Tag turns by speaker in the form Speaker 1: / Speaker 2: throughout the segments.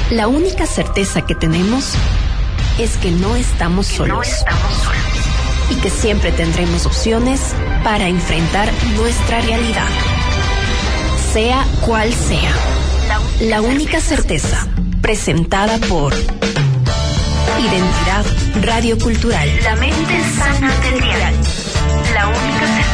Speaker 1: La única certeza que tenemos es que no estamos solos. Y que siempre tendremos opciones para enfrentar nuestra realidad. Sea cual sea. La única certeza. Presentada por Identidad Radiocultural.
Speaker 2: La mente sana del día. La única certeza.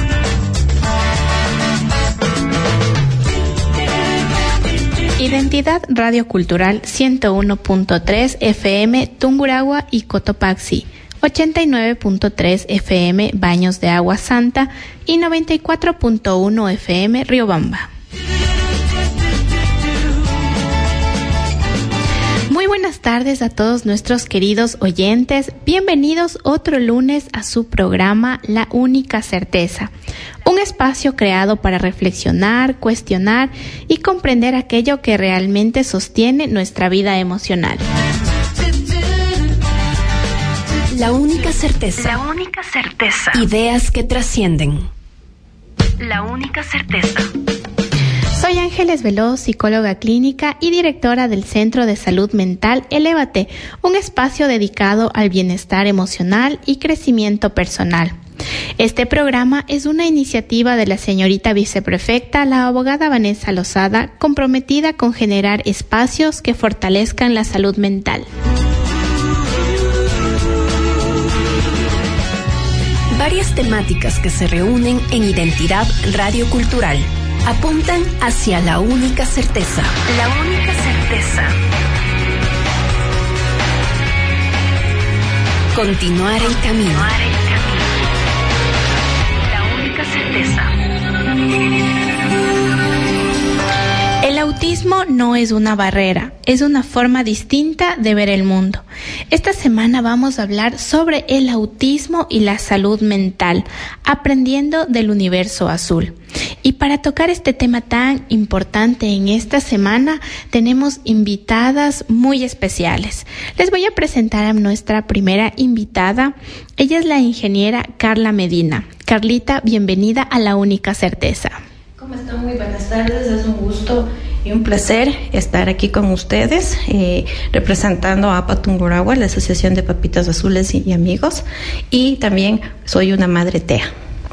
Speaker 3: Identidad Radiocultural 101.3 FM Tungurahua y Cotopaxi, 89.3 FM Baños de Agua Santa y 94.1 FM Riobamba. Muy buenas tardes a todos nuestros queridos oyentes. Bienvenidos otro lunes a su programa La Única Certeza. Un espacio creado para reflexionar, cuestionar y comprender aquello que realmente sostiene nuestra vida emocional.
Speaker 1: La única certeza.
Speaker 2: La única certeza.
Speaker 1: Ideas que trascienden.
Speaker 2: La única certeza.
Speaker 3: Soy Ángeles Veloz, psicóloga clínica y directora del Centro de Salud Mental Elévate, un espacio dedicado al bienestar emocional y crecimiento personal. Este programa es una iniciativa de la señorita viceprefecta, la abogada Vanessa Lozada, comprometida con generar espacios que fortalezcan la salud mental.
Speaker 1: Varias temáticas que se reúnen en Identidad Radiocultural apuntan hacia la única certeza.
Speaker 2: La única certeza.
Speaker 1: Continuar el camino.
Speaker 2: La única certeza.
Speaker 3: El autismo no es una barrera, es una forma distinta de ver el mundo. Esta semana vamos a hablar sobre el autismo y la salud mental, aprendiendo del universo azul. Y para tocar este tema tan importante en esta semana, tenemos invitadas muy especiales. Les voy a presentar a nuestra primera invitada. Ella es la ingeniera Carla Medina. Carlita, bienvenida a La Única Certeza.
Speaker 4: ¿Cómo están? Muy buenas tardes. Es un gusto y un placer estar aquí con ustedes, representando a APA Tungurahua, la Asociación de Papitas Azules y Amigos, y también soy una madre TEA.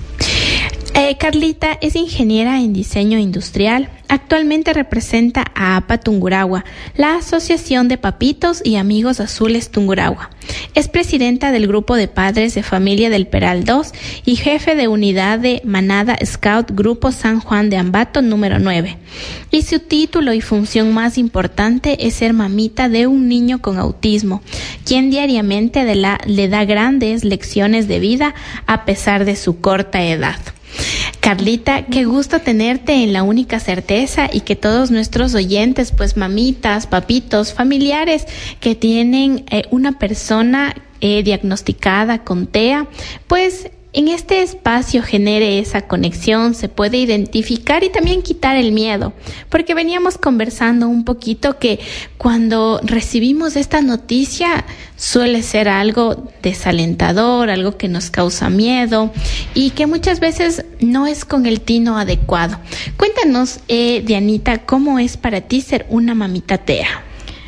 Speaker 3: Carlita es ingeniera en diseño industrial. Actualmente representa a APA Tungurahua, la Asociación de Papitos y Amigos Azules Tungurahua. Es presidenta del Grupo de Padres de Familia del Peral 2 y jefe de unidad de Manada Scout Grupo San Juan de Ambato número 9. Y su título y función más importante es ser mamita de un niño con autismo, quien diariamente le da grandes lecciones de vida a pesar de su corta edad. Carlita, qué gusto tenerte en La Única Certeza y que todos nuestros oyentes, pues mamitas, papitos, familiares que tienen una persona diagnosticada con TEA, pues en este espacio genere esa conexión, se puede identificar y también quitar el miedo, porque veníamos conversando un poquito que cuando recibimos esta noticia suele ser algo desalentador, algo que nos causa miedo y que muchas veces no es con el tino adecuado. Cuéntanos, Dianita, ¿cómo es para ti ser una mamita TEA?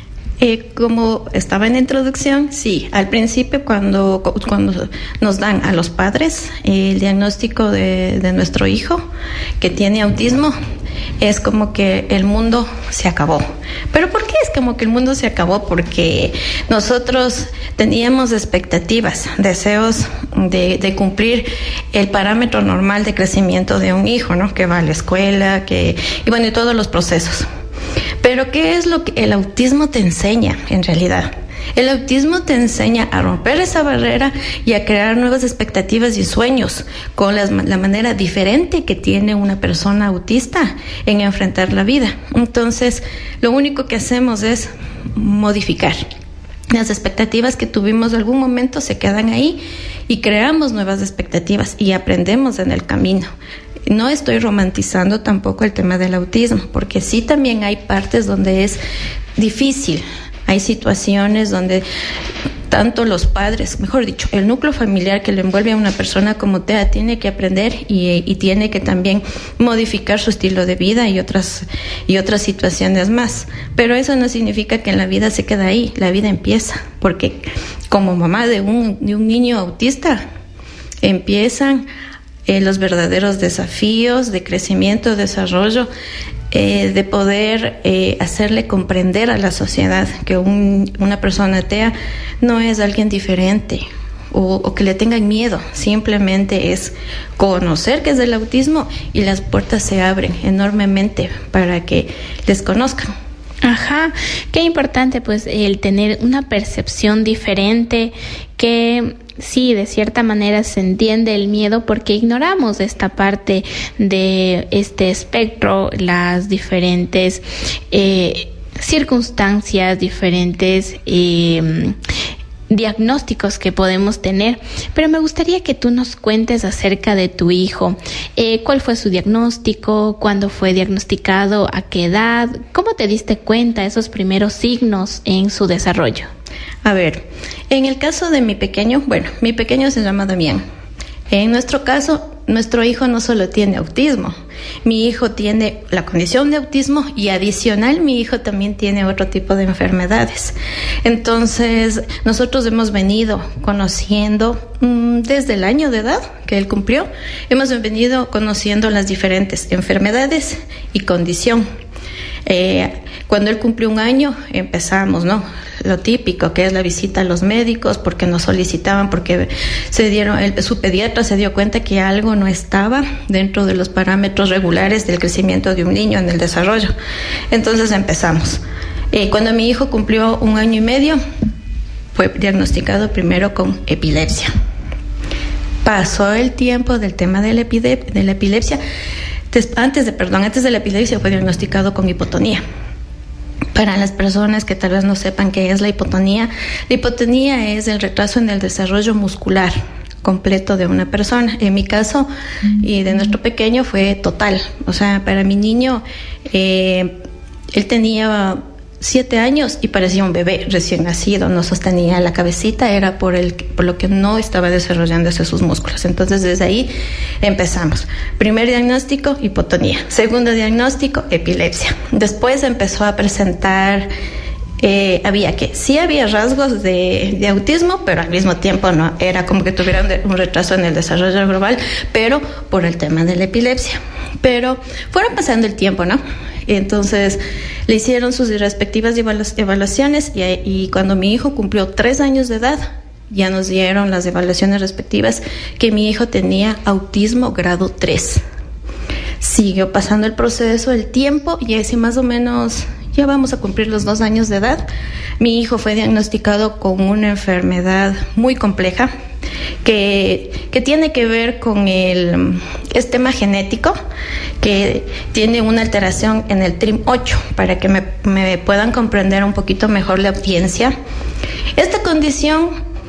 Speaker 4: Como estaba en la introducción, sí, al principio cuando nos dan a los padres el diagnóstico de nuestro hijo que tiene autismo, es como que el mundo se acabó. ¿Pero por qué es como que el mundo se acabó? Porque nosotros teníamos expectativas, deseos de cumplir el parámetro normal de crecimiento de un hijo, ¿no? Que va a la escuela, y todos los procesos. Pero ¿qué es lo que el autismo te enseña en realidad? El autismo te enseña a romper esa barrera y a crear nuevas expectativas y sueños con la manera diferente que tiene una persona autista en enfrentar la vida. Entonces, lo único que hacemos es modificar. Las expectativas que tuvimos en algún momento se quedan ahí y creamos nuevas expectativas y aprendemos en el camino. No estoy romantizando tampoco el tema del autismo, porque sí también hay partes donde es difícil. Hay situaciones donde tanto los padres, mejor dicho, el núcleo familiar que le envuelve a una persona como TEA tiene que aprender y tiene que también modificar su estilo de vida y otras situaciones más. Pero eso no significa que la vida se queda ahí, la vida empieza, porque como mamá de un niño autista empiezan los verdaderos desafíos de crecimiento, desarrollo, de poder hacerle comprender a la sociedad que una persona TEA no es alguien diferente o que le tengan miedo, simplemente es conocer que es del autismo y las puertas se abren enormemente para que les conozcan.
Speaker 3: Ajá, qué importante pues el tener una percepción diferente, que sí, de cierta manera se entiende el miedo porque ignoramos esta parte de este espectro, las diferentes circunstancias, diferentes diagnósticos que podemos tener, pero me gustaría que tú nos cuentes acerca de tu hijo. ¿Cuál fue su diagnóstico? ¿Cuándo fue diagnosticado? ¿A qué edad? ¿Cómo te diste cuenta esos primeros signos en su desarrollo?
Speaker 4: A ver, en el caso de mi pequeño se llama Damián. En nuestro caso, nuestro hijo no solo tiene autismo, mi hijo tiene la condición de autismo y adicional mi hijo también tiene otro tipo de enfermedades. Entonces, nosotros hemos venido conociendo desde el año de edad que él cumplió, hemos venido conociendo las diferentes enfermedades y condición. Cuando él cumplió 1 año empezamos, ¿no? Lo típico que es la visita a los médicos porque nos solicitaban, porque su pediatra se dio cuenta que algo no estaba dentro de los parámetros regulares del crecimiento de un niño en el desarrollo. Entonces empezamos. Cuando mi hijo cumplió 1 año y medio fue diagnosticado primero con epilepsia. Pasó el tiempo del tema de la epilepsia. Antes de la epilepsia fue diagnosticado con hipotonía. Para las personas que tal vez no sepan qué es la hipotonía es el retraso en el desarrollo muscular completo de una persona. En mi caso y de nuestro pequeño fue total. O sea, para mi niño, él tenía 7 años y parecía un bebé recién nacido, no sostenía la cabecita, era por lo que no estaba desarrollándose sus músculos. Entonces desde ahí empezamos. Primer diagnóstico, hipotonía. Segundo diagnóstico, epilepsia. Después empezó a presentar, había rasgos de autismo, pero al mismo tiempo no, era como que tuviera un retraso en el desarrollo global, pero por el tema de la epilepsia. Pero fueron pasando el tiempo, ¿no? Entonces le hicieron sus respectivas evaluaciones y cuando mi hijo cumplió 3 años de edad ya nos dieron las evaluaciones respectivas que mi hijo tenía autismo grado 3. Siguió pasando el proceso, el tiempo, y así más o menos ya vamos a cumplir los 2 años de edad. Mi hijo fue diagnosticado con una enfermedad muy compleja que tiene que ver con es tema genético, que tiene una alteración en el TRIM8, para que me puedan comprender un poquito mejor la audiencia. Esta condición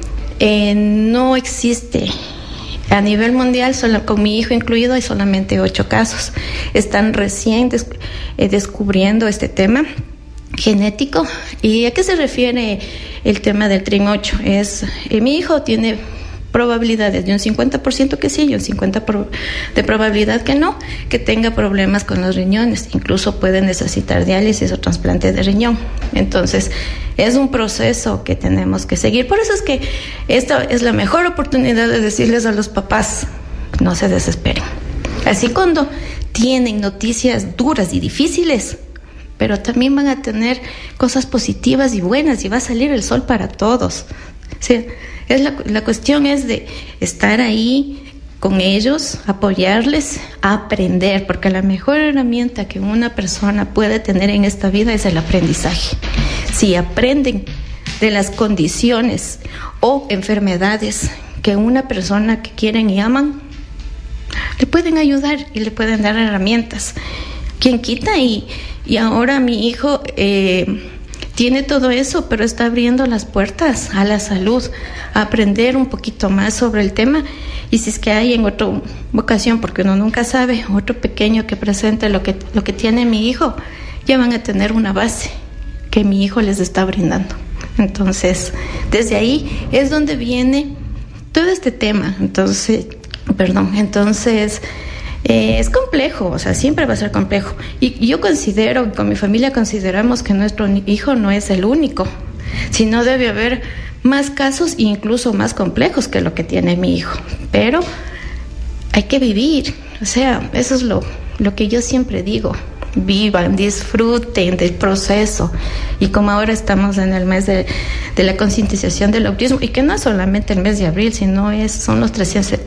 Speaker 4: no existe a nivel mundial, solo con mi hijo incluido hay solamente 8 casos. Están recién descubriendo este tema genético. ¿Y a qué se refiere el tema del TRIM8? Mi hijo tiene probabilidades de un 50% que sí y un 50% de probabilidad que no, que tenga problemas con los riñones. Incluso puede necesitar diálisis o trasplante de riñón. Entonces, es un proceso que tenemos que seguir. Por eso es que esta es la mejor oportunidad de decirles a los papás, no se desesperen. Así cuando tienen noticias duras y difíciles, pero también van a tener cosas positivas y buenas y va a salir el sol para todos. Sí, la cuestión es de estar ahí con ellos, apoyarles, aprender, porque la mejor herramienta que una persona puede tener en esta vida es el aprendizaje. Si aprenden de las condiciones o enfermedades que una persona que quieren y aman, le pueden ayudar y le pueden dar herramientas. ¿Quién quita? Y ahora mi hijo tiene todo eso, pero está abriendo las puertas a la salud, a aprender un poquito más sobre el tema. Y si es que hay en otra ocasión, porque uno nunca sabe, otro pequeño que presente lo que tiene mi hijo, ya van a tener una base que mi hijo les está brindando. Entonces, desde ahí es donde viene todo este tema. Entonces, es complejo, o sea, siempre va a ser complejo. Y yo considero, con mi familia consideramos que nuestro hijo no es el único, sino debe haber más casos, incluso más complejos que lo que tiene mi hijo. Pero hay que vivir, o sea, eso es lo que yo siempre digo. Vivan, disfruten del proceso. Y como ahora estamos en el mes de la concientización del autismo, y que no es solamente el mes de abril, sino son los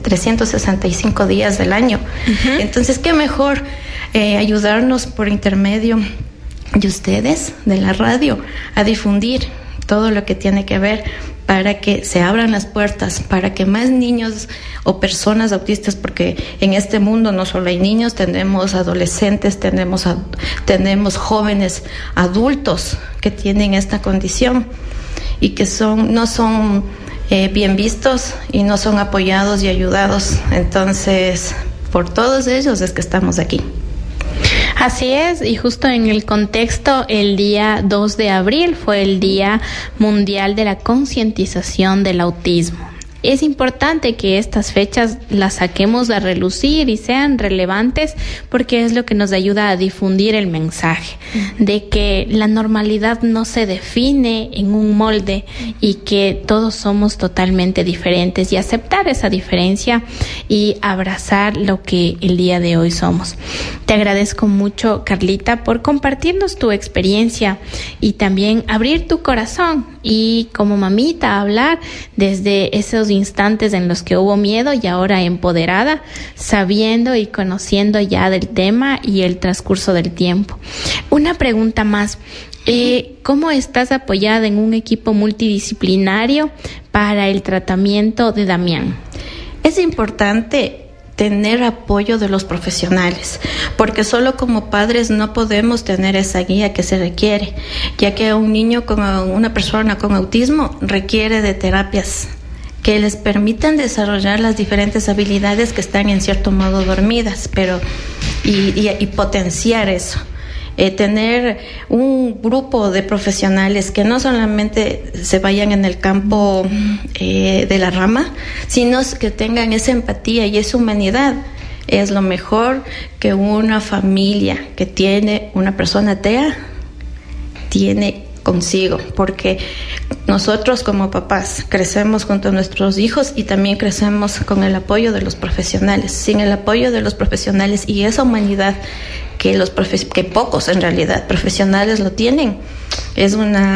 Speaker 4: 365 días del año. Uh-huh. Entonces, qué mejor ayudarnos por intermedio de ustedes, de la radio, a difundir todo lo que tiene que ver para que se abran las puertas, para que más niños o personas autistas, porque en este mundo no solo hay niños, tenemos adolescentes, tenemos jóvenes, adultos que tienen esta condición y que no son bien vistos y no son apoyados y ayudados. Entonces, por todos ellos es que estamos aquí.
Speaker 3: Así es, y justo en el contexto, el día 2 de abril fue el Día Mundial de la Concientización del Autismo. Es importante que estas fechas las saquemos a relucir y sean relevantes, porque es lo que nos ayuda a difundir el mensaje de que la normalidad no se define en un molde y que todos somos totalmente diferentes, y aceptar esa diferencia y abrazar lo que el día de hoy somos. Te agradezco mucho, Carlita, por compartirnos tu experiencia y también abrir tu corazón y como mamita hablar desde esos instantes en los que hubo miedo y ahora empoderada, sabiendo y conociendo ya del tema y el transcurso del tiempo. Una pregunta más. ¿Cómo estás apoyada en un equipo multidisciplinario para el tratamiento de Damián?
Speaker 4: Es importante tener apoyo de los profesionales, porque solo como padres no podemos tener esa guía que se requiere, ya que una persona con autismo requiere de terapias que les permitan desarrollar las diferentes habilidades que están en cierto modo dormidas, y potenciar eso. Tener un grupo de profesionales que no solamente se vayan en el campo de la rama, sino que tengan esa empatía y esa humanidad. Es lo mejor que una familia que tiene una persona TEA tiene consigo, porque nosotros como papás crecemos junto a nuestros hijos y también crecemos con el apoyo de los profesionales. Sin el apoyo de los profesionales y esa humanidad que pocos en realidad profesionales lo tienen, es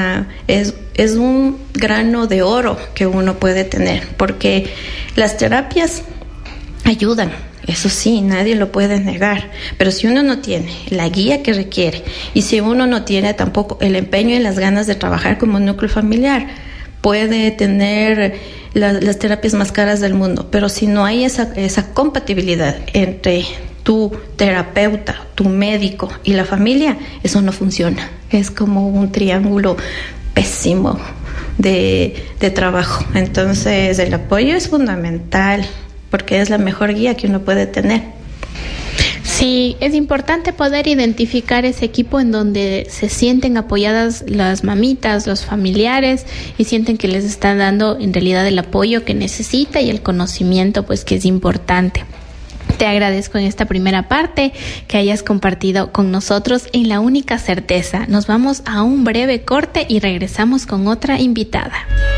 Speaker 4: un grano de oro que uno puede tener, porque las terapias ayudan. Eso sí, nadie lo puede negar, pero si uno no tiene la guía que requiere y si uno no tiene tampoco el empeño y las ganas de trabajar como núcleo familiar, puede tener las terapias más caras del mundo, pero si no hay esa compatibilidad entre tu terapeuta, tu médico y la familia, eso no funciona. Es como un triángulo pésimo de trabajo. Entonces, el apoyo es fundamental, porque es la mejor guía que uno puede tener.
Speaker 3: Sí, es importante poder identificar ese equipo en donde se sienten apoyadas las mamitas, los familiares, y sienten que les están dando en realidad el apoyo que necesita y el conocimiento, pues, que es importante. Te agradezco en esta primera parte que hayas compartido con nosotros en La Única Certeza. Nos vamos a un breve corte y regresamos con otra invitada.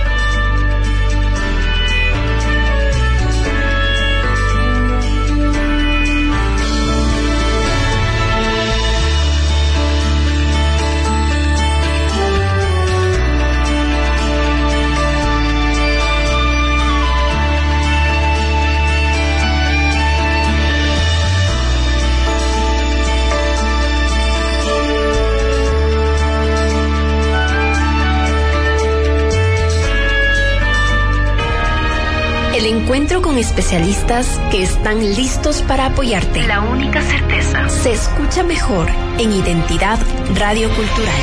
Speaker 1: El encuentro con especialistas que están listos para apoyarte.
Speaker 2: La Única Certeza.
Speaker 1: Se escucha mejor en Identidad Radio Cultural.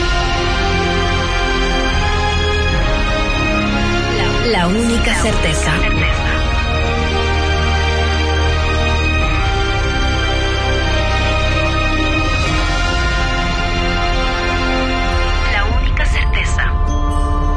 Speaker 1: La Única Certeza.
Speaker 2: La Única Certeza.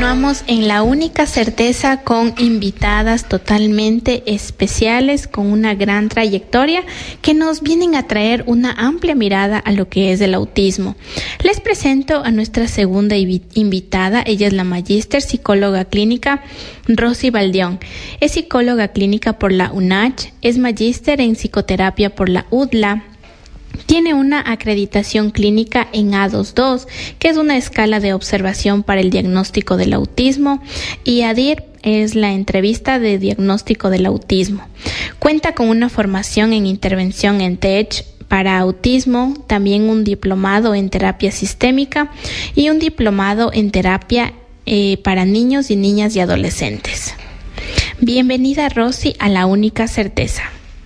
Speaker 3: Continuamos en La Única Certeza con invitadas totalmente especiales con una gran trayectoria que nos vienen a traer una amplia mirada a lo que es el autismo. Les presento a nuestra segunda invitada. Ella es la magíster psicóloga clínica Rosy Baldión. Es psicóloga clínica por la UNACH, es magíster en psicoterapia por la UDLA. Tiene una acreditación clínica en A22, que es una escala de observación para el diagnóstico del autismo, y ADIR es la entrevista de diagnóstico del autismo. Cuenta con una formación en intervención en TEACH para autismo, también un diplomado en terapia sistémica y un diplomado en terapia para niños y niñas y adolescentes. Bienvenida, Rosy, a La Única Certeza.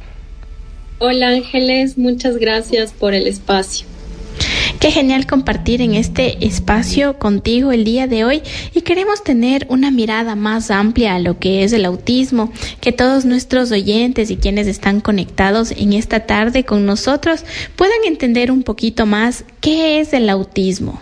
Speaker 5: Hola Ángeles, muchas gracias por el espacio.
Speaker 3: Qué genial compartir en este espacio contigo el día de hoy, y queremos tener una mirada más amplia a lo que es el autismo, que todos nuestros oyentes y quienes están conectados en esta tarde con nosotros puedan entender un poquito más qué es el autismo.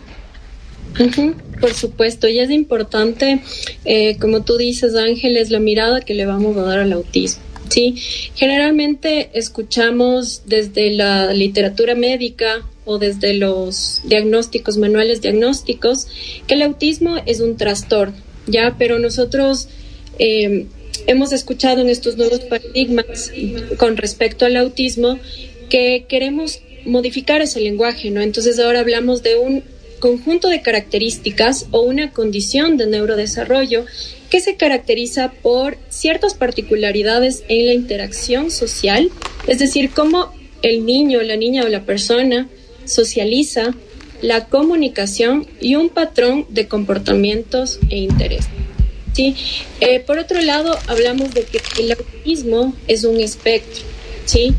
Speaker 5: Por supuesto, y es importante, como tú dices, Ángeles, la mirada que le vamos a dar al autismo. Sí, generalmente escuchamos desde la literatura médica o desde los diagnósticos, manuales diagnósticos, que el autismo es un trastorno, ¿ya? Pero nosotros hemos escuchado en estos nuevos paradigmas con respecto al autismo que queremos modificar ese lenguaje, ¿no? Entonces ahora hablamos de un conjunto de características o una condición de neurodesarrollo que se caracteriza por ciertas particularidades en la interacción social, es decir, cómo el niño, la niña o la persona socializa, la comunicación y un patrón de comportamientos e intereses. ¿Sí? Por otro lado, hablamos de que el autismo es un espectro. ¿Sí?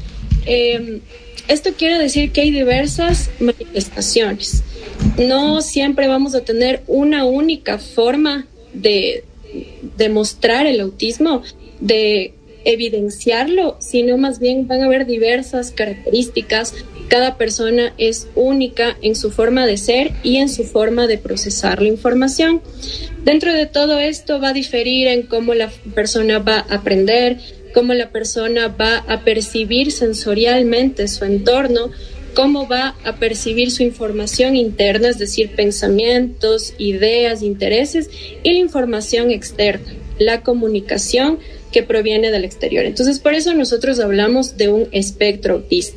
Speaker 5: Esto quiere decir que hay diversas manifestaciones. No siempre vamos a tener una única forma de mostrar el autismo, de evidenciarlo, sino más bien van a haber diversas características. Cada persona es única en su forma de ser y en su forma de procesar la información. Dentro de todo esto va a diferir en cómo la persona va a aprender, cómo la persona va a percibir sensorialmente su entorno, cómo va a percibir su información interna, es decir, pensamientos, ideas, intereses, y la información externa, la comunicación que proviene del exterior. Entonces, por eso nosotros hablamos de un espectro autista.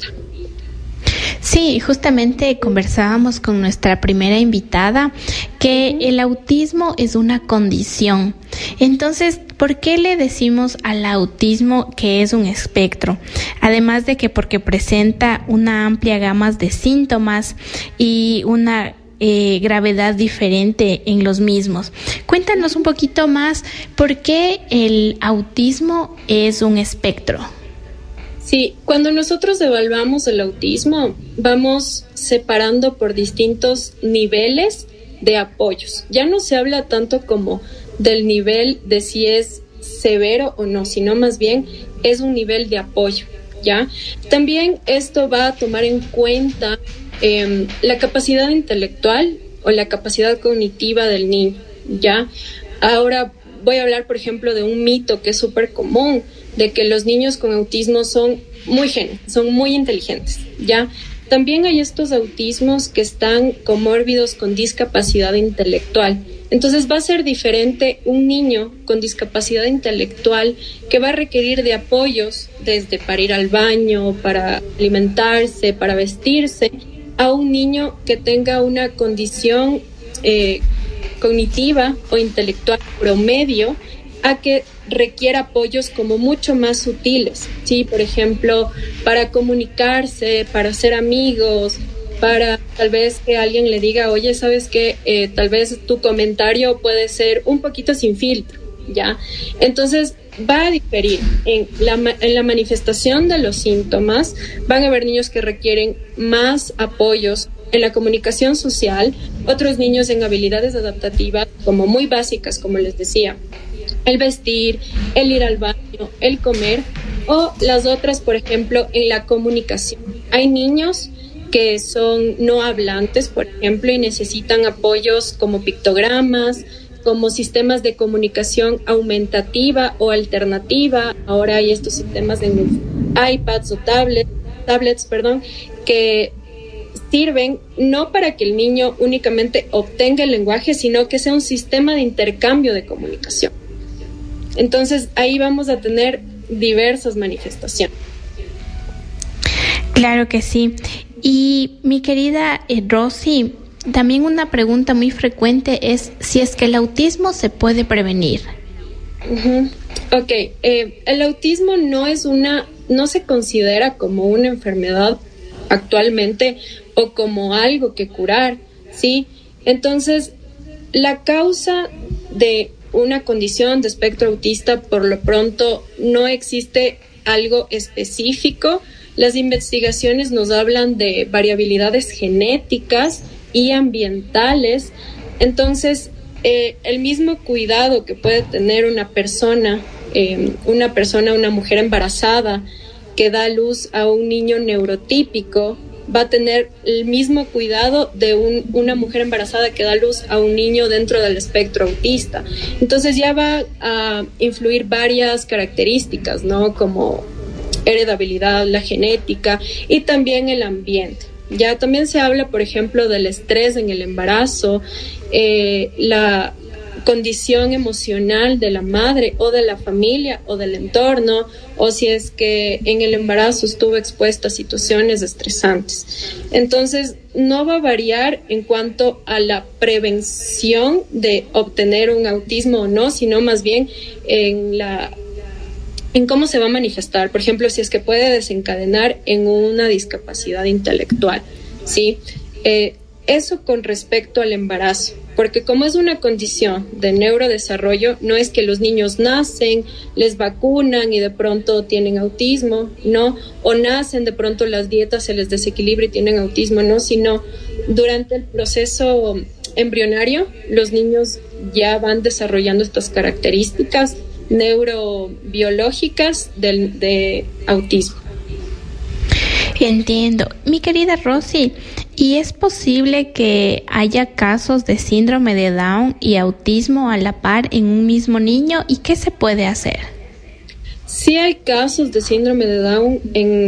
Speaker 3: Sí, justamente conversábamos con nuestra primera invitada que el autismo es una condición. Entonces, ¿por qué le decimos al autismo que es un espectro? Además de que porque presenta una amplia gama de síntomas y una gravedad diferente en los mismos. Cuéntanos un poquito más por qué el autismo es un espectro.
Speaker 5: Sí, cuando nosotros evaluamos el autismo, vamos separando por distintos niveles de apoyos. Ya no se habla tanto como del nivel de si es severo o no, sino más bien es un nivel de apoyo, ¿ya? También esto va a tomar en cuenta la capacidad intelectual o la capacidad cognitiva del niño, ¿ya? Ahora voy a hablar, por ejemplo, de un mito que es súper común, de que los niños con autismo son muy inteligentes, ¿ya? También hay estos autismos que están comórbidos con discapacidad intelectual. Entonces va a ser diferente un niño con discapacidad intelectual que va a requerir de apoyos desde para ir al baño, para alimentarse, para vestirse, a un niño que tenga una condición cognitiva o intelectual promedio, a que requiera apoyos como mucho más sutiles, ¿sí? Por ejemplo, para comunicarse, para ser amigos, para tal vez que alguien le diga, oye, ¿sabes qué? Tal vez tu comentario puede ser un poquito sin filtro, ¿ya? Entonces, va a diferir en la manifestación de los síntomas. Van a haber niños que requieren más apoyos en la comunicación social, otros niños en habilidades adaptativas como muy básicas, como les decía, el vestir, el ir al baño, el comer, o las otras, por ejemplo, en la comunicación. Hay niños que son no hablantes, por ejemplo, y necesitan apoyos como pictogramas, como sistemas de comunicación aumentativa o alternativa. Ahora hay estos sistemas en iPads o tablets, que sirven no para que el niño únicamente obtenga el lenguaje, sino que sea un sistema de intercambio de comunicación. Entonces, ahí vamos a tener diversas manifestaciones.
Speaker 3: Claro que sí. Y mi querida Rosy, también una pregunta muy frecuente es si es que el autismo se puede prevenir.
Speaker 5: Ok, el autismo no se considera como una enfermedad actualmente o como algo que curar, ¿sí? Entonces, la causa de una condición de espectro autista, por lo pronto, no existe algo específico. Las investigaciones nos hablan de variabilidades genéticas y ambientales. Entonces, el mismo cuidado que puede tener una mujer embarazada que da luz a un niño neurotípico, va a tener el mismo cuidado de una mujer embarazada que da luz a un niño dentro del espectro autista. Entonces ya va a influir varias características, ¿no? Como heredabilidad, la genética y también el ambiente. Ya también se habla, por ejemplo, del estrés en el embarazo, la condición emocional de la madre o de la familia o del entorno, o si es que en el embarazo estuvo expuesta a situaciones estresantes. Entonces, no va a variar en cuanto a la prevención de obtener un autismo o no, sino más bien en cómo se va a manifestar. Por ejemplo, si es que puede desencadenar en una discapacidad intelectual, ¿sí? Eso con respecto al embarazo, porque como es una condición de neurodesarrollo, no es que los niños nacen, les vacunan y de pronto tienen autismo, no, o nacen, de pronto las dietas se les desequilibra y tienen autismo, no, sino durante el proceso embrionario, los niños ya van desarrollando estas características neurobiológicas de autismo.
Speaker 3: Entiendo. Mi querida Rosy, ¿y es posible que haya casos de síndrome de Down y autismo a la par en un mismo niño? ¿Y qué se puede hacer?
Speaker 5: Sí hay casos de síndrome de Down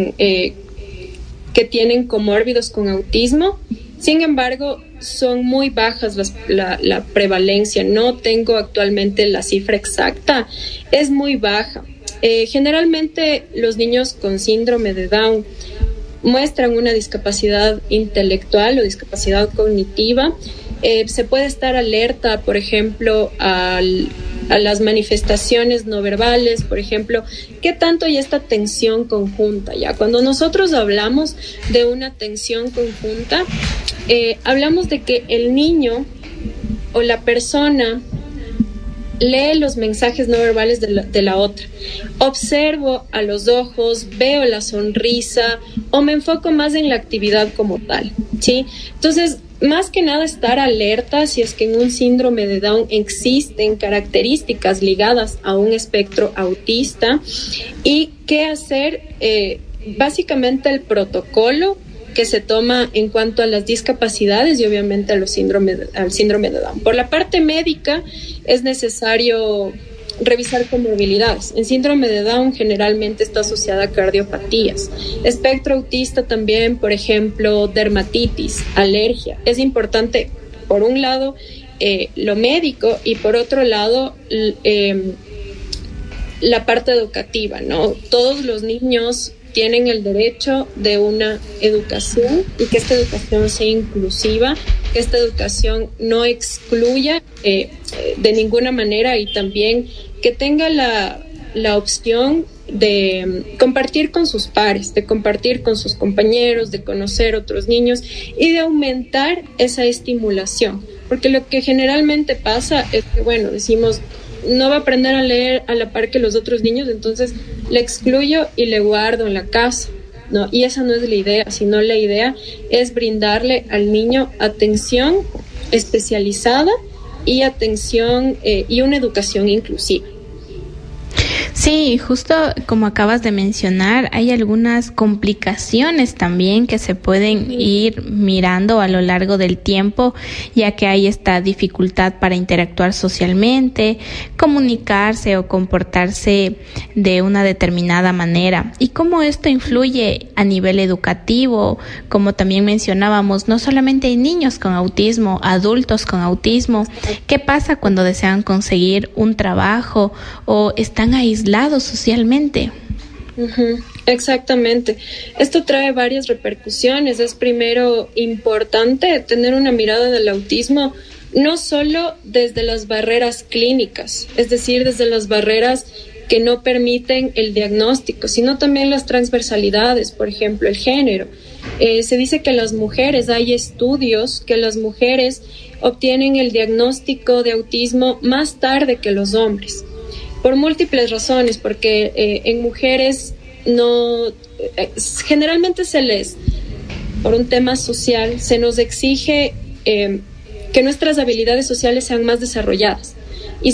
Speaker 5: que tienen comórbidos con autismo. Sin embargo, son muy bajas la prevalencia. No tengo actualmente la cifra exacta. Es muy baja. Generalmente los niños con síndrome de Down muestran una discapacidad intelectual o discapacidad cognitiva. Se puede estar alerta, por ejemplo, a las manifestaciones no verbales, por ejemplo, ¿qué tanto hay esta tensión conjunta? Ya cuando nosotros hablamos de una tensión conjunta, hablamos de que el niño o la persona lee los mensajes no verbales de la otra. Observo a los ojos, veo la sonrisa o me enfoco más en la actividad como tal, ¿sí? Entonces, más que nada estar alerta si es que en un síndrome de Down existen características ligadas a un espectro autista y qué hacer, básicamente el protocolo que se toma en cuanto a las discapacidades y obviamente al síndrome de Down. Por la parte médica es necesario revisar comorbilidades. En síndrome de Down generalmente está asociada a cardiopatías. Espectro autista también, por ejemplo, dermatitis, alergia. Es importante, por un lado, lo médico y por otro lado, la parte educativa, ¿no? Todos los niños tienen el derecho de una educación y que esta educación sea inclusiva, que esta educación no excluya de ninguna manera y también que tenga la opción de compartir con sus pares, de compartir con sus compañeros, de conocer otros niños y de aumentar esa estimulación. Porque lo que generalmente pasa es que, bueno, decimos, no va a aprender a leer a la par que los otros niños, entonces le excluyo y le guardo en la casa, ¿no? Y esa no es la idea, sino la idea es brindarle al niño atención especializada y atención y una educación inclusiva.
Speaker 3: Sí, justo como acabas de mencionar, hay algunas complicaciones también que se pueden ir mirando a lo largo del tiempo, ya que hay esta dificultad para interactuar socialmente, comunicarse o comportarse de una determinada manera. Y cómo esto influye a nivel educativo, como también mencionábamos, no solamente hay niños con autismo, adultos con autismo. ¿Qué pasa cuando desean conseguir un trabajo o están aislados socialmente?
Speaker 5: Exactamente. Esto trae varias repercusiones. Es primero importante tener una mirada del autismo no solo desde las barreras clínicas, es decir, desde las barreras que no permiten el diagnóstico, sino también las transversalidades, por ejemplo, el género. Se dice que las mujeres, hay estudios que las mujeres obtienen el diagnóstico de autismo más tarde que los hombres, por múltiples razones, porque en mujeres generalmente por un tema social, se nos exige que nuestras habilidades sociales sean más desarrolladas y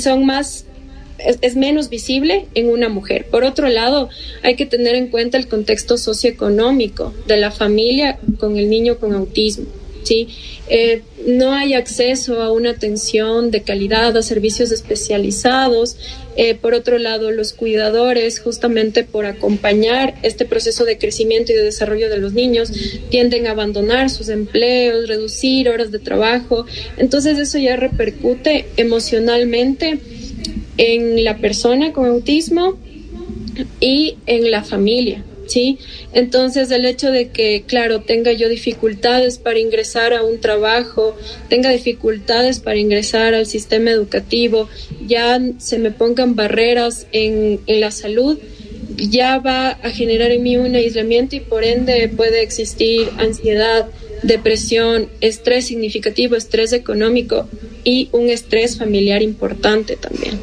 Speaker 5: es menos visible en una mujer. Por otro lado, hay que tener en cuenta el contexto socioeconómico de la familia con el niño con autismo, ¿sí? No hay acceso a una atención de calidad, a servicios especializados. Por otro lado, los cuidadores, justamente por acompañar este proceso de crecimiento y de desarrollo de los niños, tienden a abandonar sus empleos, reducir horas de trabajo. Entonces eso ya repercute emocionalmente en la persona con autismo y en la familia, ¿sí? Entonces el hecho de que, claro, tenga yo dificultades para ingresar a un trabajo, tenga dificultades para ingresar al sistema educativo, ya se me pongan barreras en la salud, ya va a generar en mí un aislamiento y por ende puede existir ansiedad, depresión, estrés significativo, estrés económico y un estrés familiar importante también.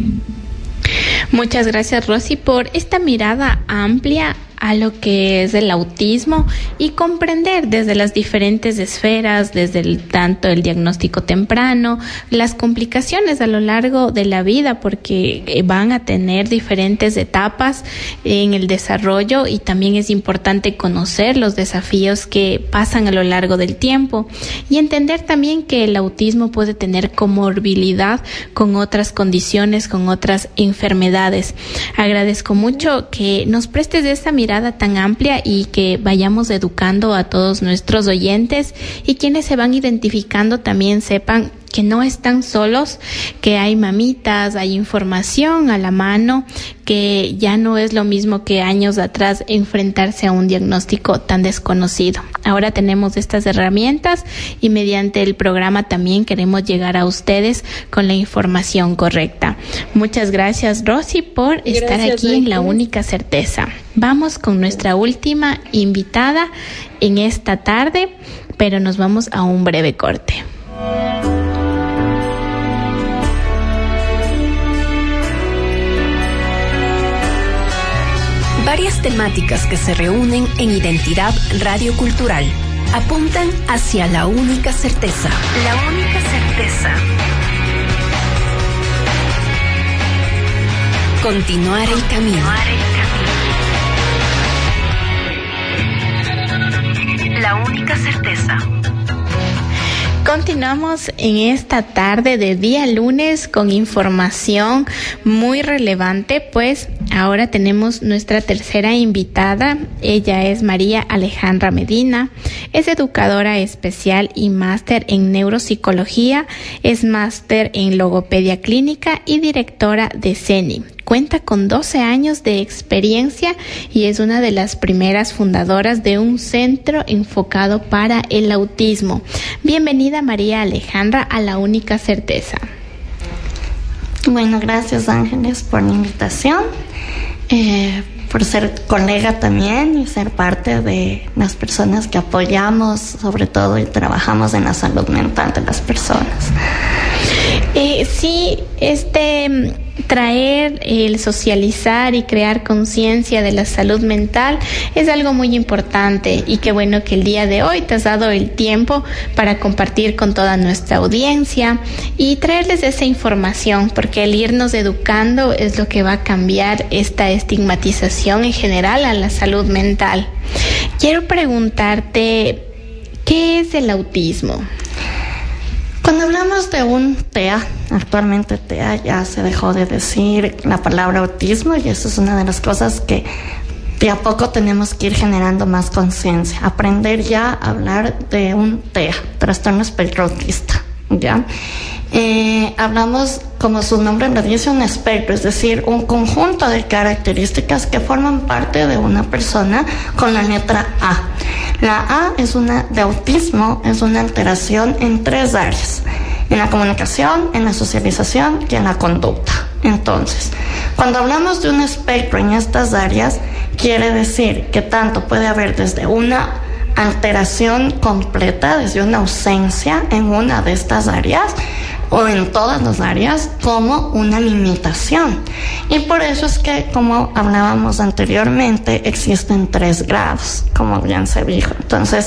Speaker 3: Muchas gracias, Rosy, por esta mirada amplia a lo que es el autismo y comprender desde las diferentes esferas, desde tanto el diagnóstico temprano, las complicaciones a lo largo de la vida, porque van a tener diferentes etapas en el desarrollo y también es importante conocer los desafíos que pasan a lo largo del tiempo y entender también que el autismo puede tener comorbilidad con otras condiciones, con otras enfermedades. Agradezco mucho que nos prestes esa mirada tan amplia y que vayamos educando a todos nuestros oyentes y quienes se van identificando también sepan que no están solos, que hay mamitas, hay información a la mano, que ya no es lo mismo que años atrás enfrentarse a un diagnóstico tan desconocido. Ahora tenemos estas herramientas y mediante el programa también queremos llegar a ustedes con la información correcta. Muchas gracias, Rosy, por estar aquí en La Única Certeza. Vamos con nuestra última invitada en esta tarde, pero nos vamos a un breve corte.
Speaker 1: Varias temáticas que se reúnen en Identidad Radiocultural apuntan hacia la única certeza.
Speaker 2: La única certeza.
Speaker 1: Continuar el camino.
Speaker 2: La única certeza.
Speaker 3: Continuamos en esta tarde de día lunes con información muy relevante, pues ahora tenemos nuestra tercera invitada. Ella es María Alejandra Medina, es educadora especial y máster en neuropsicología, es máster en logopedia clínica y directora de CENI. Cuenta con 12 años de experiencia y es una de las primeras fundadoras de un centro enfocado para el autismo. Bienvenida, María Alejandra, a La Única Certeza.
Speaker 6: Bueno, gracias, Ángeles, por la invitación, por ser colega también y ser parte de las personas que apoyamos, sobre todo, y trabajamos en la salud mental de las personas.
Speaker 3: Sí, traer, el socializar y crear conciencia de la salud mental es algo muy importante, y qué bueno que el día de hoy te has dado el tiempo para compartir con toda nuestra audiencia y traerles esa información, porque el irnos educando es lo que va a cambiar esta estigmatización en general a la salud mental. Quiero preguntarte, ¿qué es el autismo?
Speaker 6: Cuando hablamos de un TEA, actualmente TEA ya se dejó de decir la palabra autismo, y eso es una de las cosas que de a poco tenemos que ir generando más conciencia, aprender ya a hablar de un TEA, trastorno espectro autista, ¿ya? Hablamos, como su nombre lo dice, un espectro, es decir, un conjunto de características que forman parte de una persona con la letra A. La A de autismo es una alteración en 3 áreas: en la comunicación, en la socialización y en la conducta. Entonces, cuando hablamos de un espectro en estas áreas, quiere decir que tanto puede haber desde una alteración completa, desde una ausencia en una de estas áreas o en todas las áreas, como una limitación. Y por eso es que, como hablábamos anteriormente, existen 3 grados, como bien se dijo. Entonces,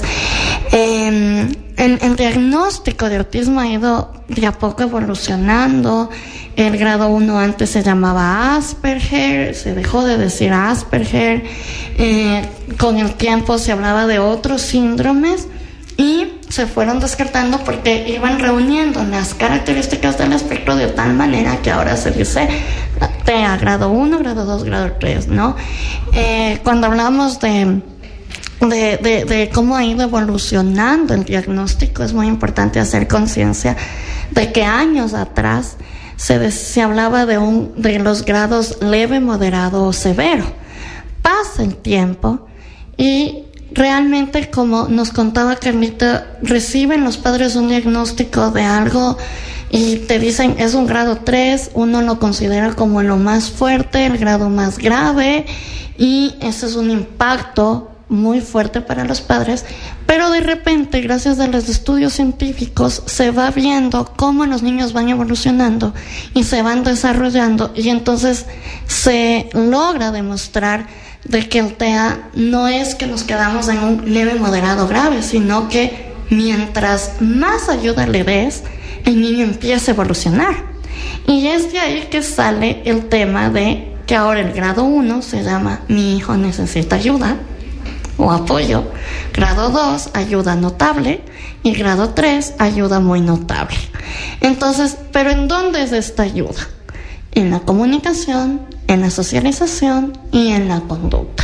Speaker 6: el diagnóstico de autismo ha ido de a poco evolucionando. El grado 1 antes se llamaba Asperger, se dejó de decir Asperger. Con el tiempo se hablaba de otros síndromes y se fueron descartando porque iban reuniendo las características del espectro de tal manera que ahora se dice TEA, grado 1, grado 2, grado 3, ¿no? Cuando hablamos de cómo ha ido evolucionando el diagnóstico, es muy importante hacer conciencia de que años atrás se hablaba de los grados leve, moderado o severo. Pasa el tiempo y realmente, como nos contaba Carlita, reciben los padres un diagnóstico de algo y te dicen es un grado 3, uno lo considera como lo más fuerte, el grado más grave, y ese es un impacto muy fuerte para los padres, pero de repente, gracias a los estudios científicos, se va viendo cómo los niños van evolucionando y se van desarrollando, y entonces se logra demostrar de que el TEA no es que nos quedamos en un leve, moderado, grave, sino que mientras más ayuda le des, el niño empieza a evolucionar. Y es de ahí que sale el tema de que ahora el grado 1 se llama mi hijo necesita ayuda o apoyo, grado 2 ayuda notable y grado 3 ayuda muy notable. Entonces, ¿pero en dónde es esta ayuda? En la comunicación, en la socialización y en la conducta.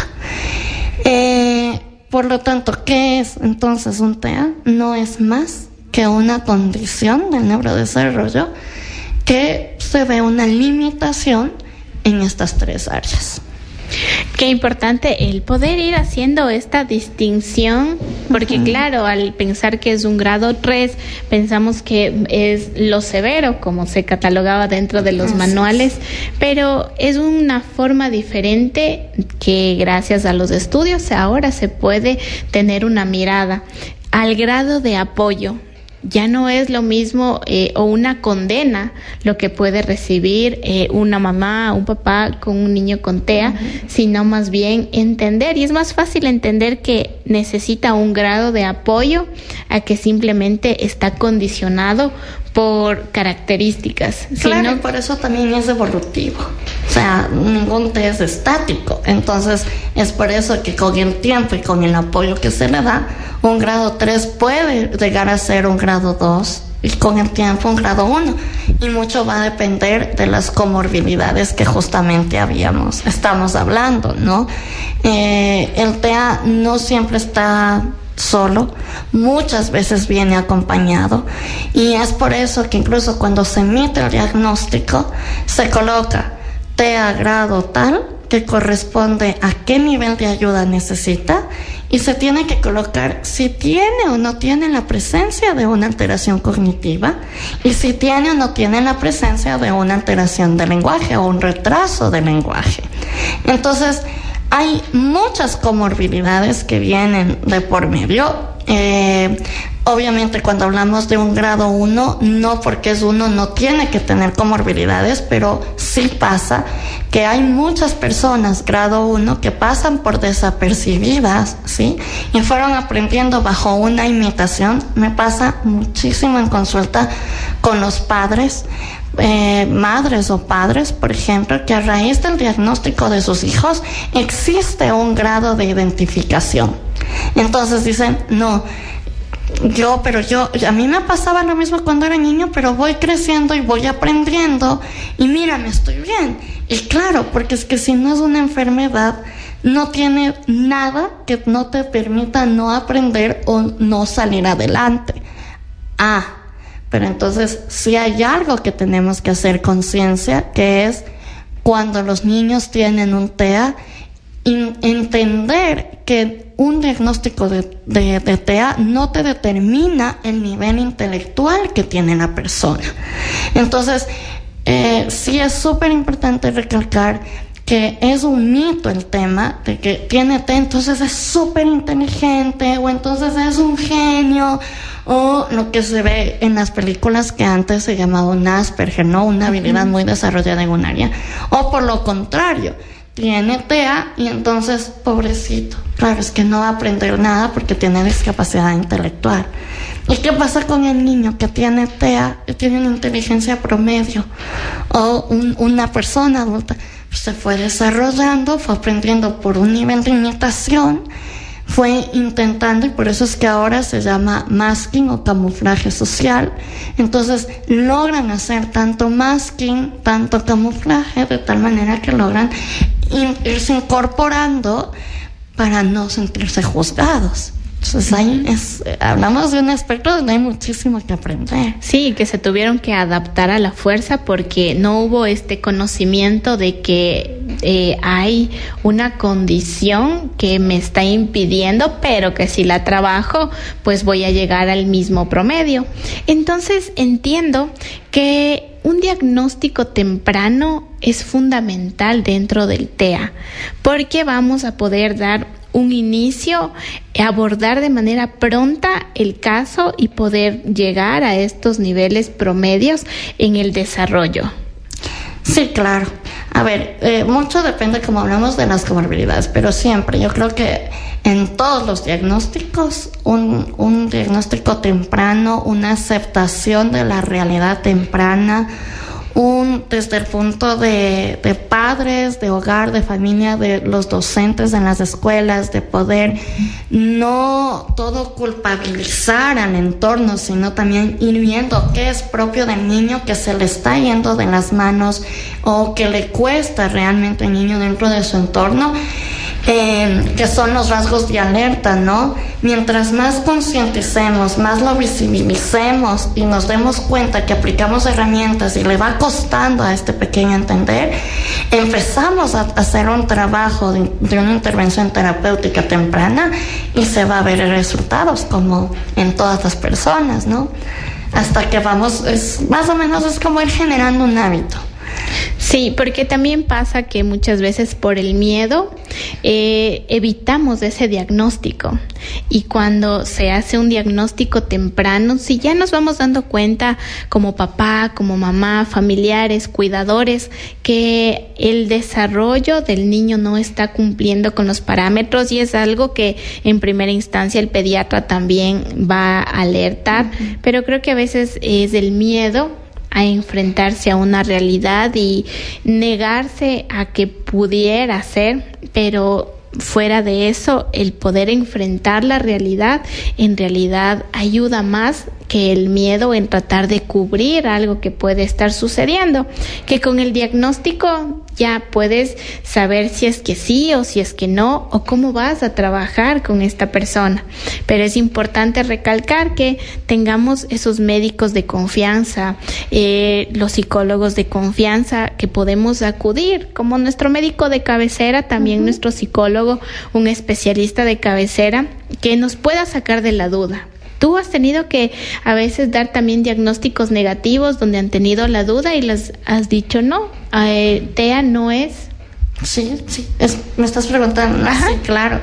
Speaker 6: Por lo tanto, ¿qué es entonces un TEA? No es más que una condición del neurodesarrollo que se ve una limitación en estas 3 áreas.
Speaker 3: Qué importante el poder ir haciendo esta distinción, porque claro, al pensar que es un grado 3, pensamos que es lo severo, como se catalogaba dentro de los manuales, pero es una forma diferente que gracias a los estudios ahora se puede tener una mirada al grado de apoyo. Ya no es lo mismo o una condena lo que puede recibir una mamá, un papá con un niño con TEA, sino más bien entender, y es más fácil entender que necesita un grado de apoyo a que simplemente está condicionado por características.
Speaker 6: Claro,
Speaker 3: sino...
Speaker 6: por eso también es evolutivo. O sea, ningún TEA es estático. Entonces, es por eso que con el tiempo y con el apoyo que se le da, un grado 3 puede llegar a ser un grado 2 y con el tiempo un grado 1. Y mucho va a depender de las comorbilidades que justamente estamos hablando, ¿no? El TEA no siempre está solo, muchas veces viene acompañado, y es por eso que incluso cuando se emite el diagnóstico se coloca TEA grado tal, que corresponde a qué nivel de ayuda necesita, y se tiene que colocar si tiene o no tiene la presencia de una alteración cognitiva y si tiene o no tiene la presencia de una alteración del lenguaje o un retraso del lenguaje. Entonces, hay muchas comorbilidades que vienen de por medio. Obviamente cuando hablamos de un grado 1, no porque es 1 no tiene que tener comorbilidades, pero sí pasa que hay muchas personas grado 1 que pasan por desapercibidas, ¿sí? Y fueron aprendiendo bajo una imitación. Me pasa muchísimo en consulta con los padres, madres o padres, por ejemplo, que a raíz del diagnóstico de sus hijos existe un grado de identificación. Entonces dicen, no, a mí me pasaba lo mismo cuando era niño, pero voy creciendo y voy aprendiendo y mira, me estoy bien. Y claro, porque es que si no es una enfermedad, no tiene nada que no te permita no aprender o no salir adelante. Pero entonces sí hay algo que tenemos que hacer conciencia, que es cuando los niños tienen un TEA, entender que un diagnóstico de TEA no te determina el nivel intelectual que tiene la persona. Entonces, sí es súper importante recalcar que es un mito el tema de que tiene TEA, entonces es súper inteligente, o entonces es un genio, o lo que se ve en las películas que antes se llamaba un Asperger, ¿no? Una habilidad muy desarrollada en un área. O por lo contrario, tiene TEA y entonces, pobrecito, claro, es que no va a aprender nada porque tiene discapacidad intelectual. ¿Y qué pasa con el niño que tiene TEA, que tiene una inteligencia promedio? O una persona adulta, pues se fue desarrollando, fue aprendiendo por un nivel de imitación, fue intentando, y por eso es que ahora se llama masking o camuflaje social. Entonces logran hacer tanto masking, tanto camuflaje, de tal manera que logran irse incorporando para no sentirse juzgados. Entonces ahí hablamos de un aspecto donde hay muchísimo que aprender.
Speaker 3: Sí, que se tuvieron que adaptar a la fuerza porque no hubo este conocimiento de que hay una condición que me está impidiendo, pero que si la trabajo, pues voy a llegar al mismo promedio. Entonces entiendo que un diagnóstico temprano es fundamental dentro del TEA, porque vamos a poder dar un inicio, abordar de manera pronta el caso y poder llegar a estos niveles promedios en el desarrollo.
Speaker 6: Sí, claro. A ver, mucho depende, como hablamos, de las comorbilidades, pero siempre, yo creo que en todos los diagnósticos, un diagnóstico temprano, una aceptación de la realidad temprana, desde el punto de padres, de hogar, de familia, de los docentes en las escuelas, de poder no todo culpabilizar al entorno, sino también ir viendo qué es propio del niño que se le está yendo de las manos o que le cuesta realmente al niño dentro de su entorno. Que son los rasgos de alerta, ¿no? Mientras más concienticemos, más lo visibilicemos y nos demos cuenta que aplicamos herramientas y le va costando a este pequeño entender, empezamos a hacer un trabajo de una intervención terapéutica temprana y se va a ver resultados como en todas las personas, ¿no? Hasta que más o menos es como ir generando un hábito.
Speaker 3: Sí, porque también pasa que muchas veces por el miedo evitamos ese diagnóstico, y cuando se hace un diagnóstico temprano, si ya nos vamos dando cuenta como papá, como mamá, familiares, cuidadores, que el desarrollo del niño no está cumpliendo con los parámetros, y es algo que en primera instancia el pediatra también va a alertar, pero creo que a veces es el miedo a enfrentarse a una realidad y negarse a que pudiera ser, pero fuera de eso, el poder enfrentar la realidad, en realidad ayuda más que el miedo en tratar de cubrir algo que puede estar sucediendo, que con el diagnóstico ya puedes saber si es que sí o si es que no, o cómo vas a trabajar con esta persona. Pero es importante recalcar que tengamos esos médicos de confianza, los psicólogos de confianza que podemos acudir, como nuestro médico de cabecera, también nuestro psicólogo, un especialista de cabecera que nos pueda sacar de la duda. Tú has tenido que a veces dar también diagnósticos negativos donde han tenido la duda y les has dicho no, TEA no es.
Speaker 6: Sí, me estás preguntando. Sí, claro.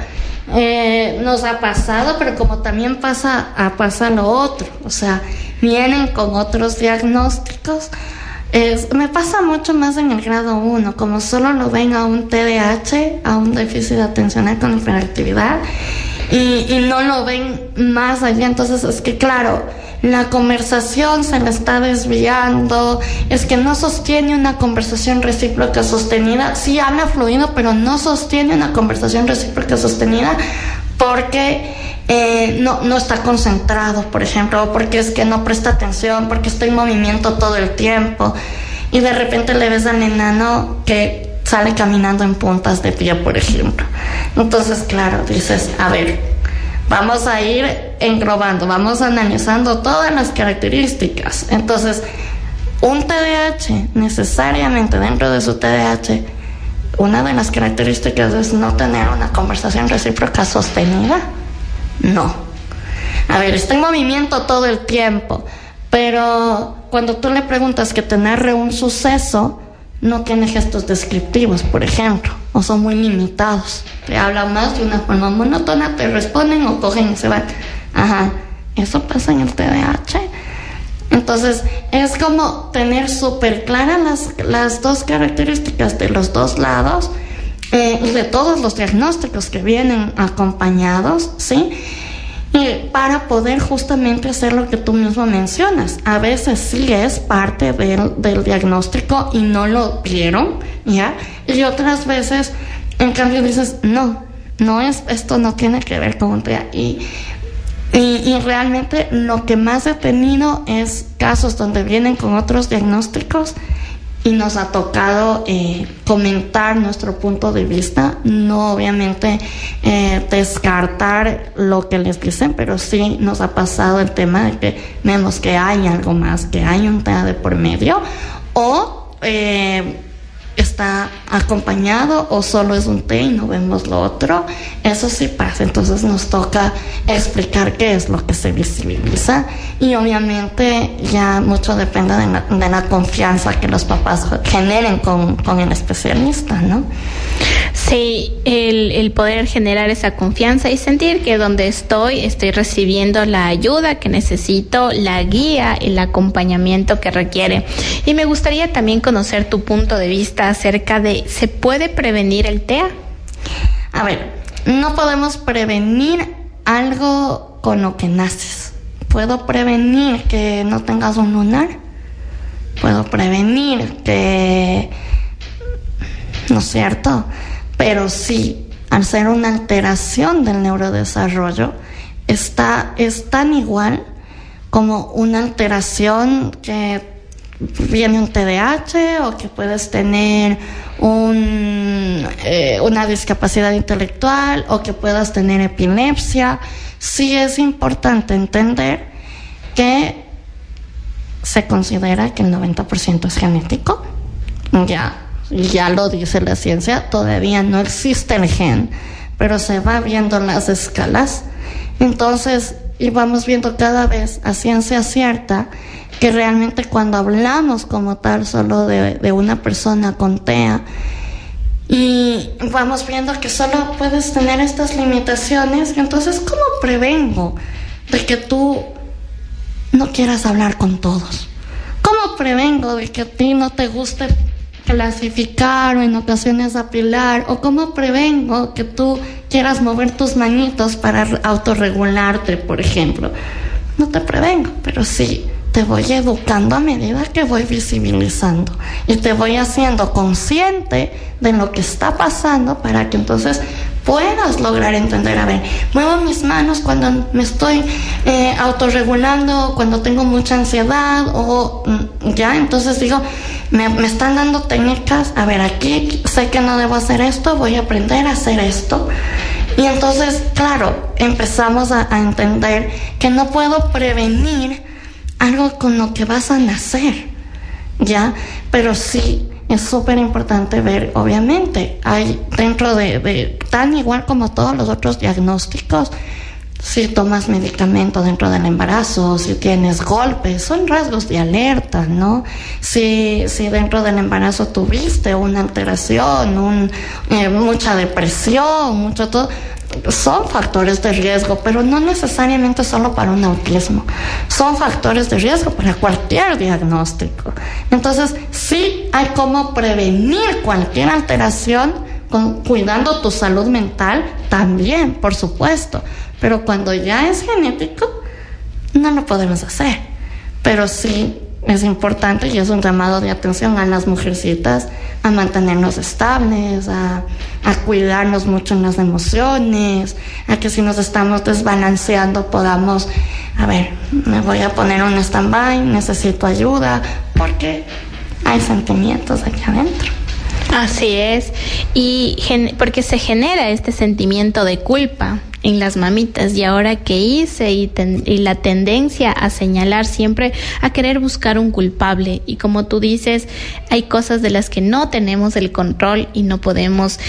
Speaker 6: nos ha pasado, pero como también pasa lo otro, o sea, vienen con otros diagnósticos. Me pasa mucho más en el grado 1, como solo lo ven a un TDAH, a un déficit atencional con hiperactividad, y no lo ven más allá. Entonces es que claro, la conversación se le está desviando, es que no sostiene una conversación recíproca sostenida. Sí habla fluido, pero no sostiene una conversación recíproca sostenida porque no está concentrado, por ejemplo, o porque es que no presta atención, porque está en movimiento todo el tiempo, y de repente le ves al enano que sale caminando en puntas de pie, por ejemplo. Entonces, claro, dices, a ver, vamos a ir englobando, vamos analizando todas las características. Entonces, un TDAH, necesariamente dentro de su TDAH, una de las características es no tener una conversación recíproca sostenida. No. A ver, está en movimiento todo el tiempo, pero cuando tú le preguntas que te narre un suceso, no tiene gestos descriptivos, por ejemplo, o son muy limitados. Te habla más de una forma monótona, te responden o cogen y se van. Ajá, eso pasa en el TDAH. Entonces, es como tener súper claras las dos características de los dos lados, y de todos los diagnósticos que vienen acompañados, ¿sí? Y para poder justamente hacer lo que tú mismo mencionas. A veces sí es parte del diagnóstico y no lo vieron, ¿ya? Y otras veces, en cambio, dices, no es, esto no tiene que ver con un TEA. Y realmente lo que más he tenido es casos donde vienen con otros diagnósticos y nos ha tocado comentar nuestro punto de vista, no obviamente descartar lo que les dicen, pero sí nos ha pasado el tema de que vemos que hay algo más, que hay un TEA de por medio, o está acompañado, o solo es un TEA y no vemos lo otro. Eso sí pasa. Entonces nos toca explicar qué es lo que se visibiliza, y obviamente ya mucho depende de la confianza que los papás generen con el especialista, ¿no?
Speaker 3: Sí, el poder generar esa confianza y sentir que donde estoy recibiendo la ayuda que necesito, la guía, el acompañamiento que requiere. Y me gustaría también conocer tu punto de vista acerca de, ¿se puede prevenir el TEA?
Speaker 6: A ver, no podemos prevenir algo con lo que naces. ¿Puedo prevenir que no tengas un lunar? ¿Puedo prevenir que... ¿no es cierto? Pero sí, al ser una alteración del neurodesarrollo, es tan igual como una alteración que viene un TDAH, o que puedes tener una discapacidad intelectual, o que puedas tener epilepsia. Sí es importante entender que se considera que el 90% es genético. Ya lo dice la ciencia, todavía no existe el gen, pero se va viendo las escalas. Entonces, y vamos viendo cada vez a ciencia cierta que realmente cuando hablamos como tal solo de una persona con TEA, y vamos viendo que solo puedes tener estas limitaciones, entonces ¿cómo prevengo de que tú no quieras hablar con todos? ¿Cómo prevengo de que a ti no te guste clasificar o en ocasiones apilar? ¿O cómo prevengo que tú quieras mover tus manitos para autorregularte, por ejemplo? No te prevengo, pero sí te voy educando a medida que voy visibilizando, y te voy haciendo consciente de lo que está pasando para que entonces puedas lograr entender. A ver, muevo mis manos cuando me estoy autorregulando, cuando tengo mucha ansiedad, o ya, entonces digo, me están dando técnicas. A ver, aquí sé que no debo hacer esto, voy a aprender a hacer esto. Y entonces, claro, empezamos a entender que no puedo prevenir algo con lo que vas a nacer, ¿ya? Pero sí es súper importante ver, obviamente, hay dentro de tan igual como todos los otros diagnósticos, si tomas medicamento dentro del embarazo, si tienes golpes, son rasgos de alerta, ¿no? Si dentro del embarazo tuviste una alteración, mucha depresión, mucho todo, son factores de riesgo, pero no necesariamente solo para un autismo. Son factores de riesgo para cualquier diagnóstico. Entonces, sí hay cómo prevenir cualquier alteración cuidando tu salud mental también, por supuesto. Pero cuando ya es genético, no lo podemos hacer. Pero sí es importante, y es un llamado de atención a las mujercitas, a mantenernos estables, a cuidarnos mucho en las emociones, a que si nos estamos desbalanceando podamos, me voy a poner un stand-by, necesito ayuda, porque hay sentimientos aquí adentro.
Speaker 3: Así es, y porque se genera este sentimiento de culpa en las mamitas, y ahora qué hice, y la tendencia a señalar siempre, a querer buscar un culpable, y como tú dices, hay cosas de las que no tenemos el control y no podemos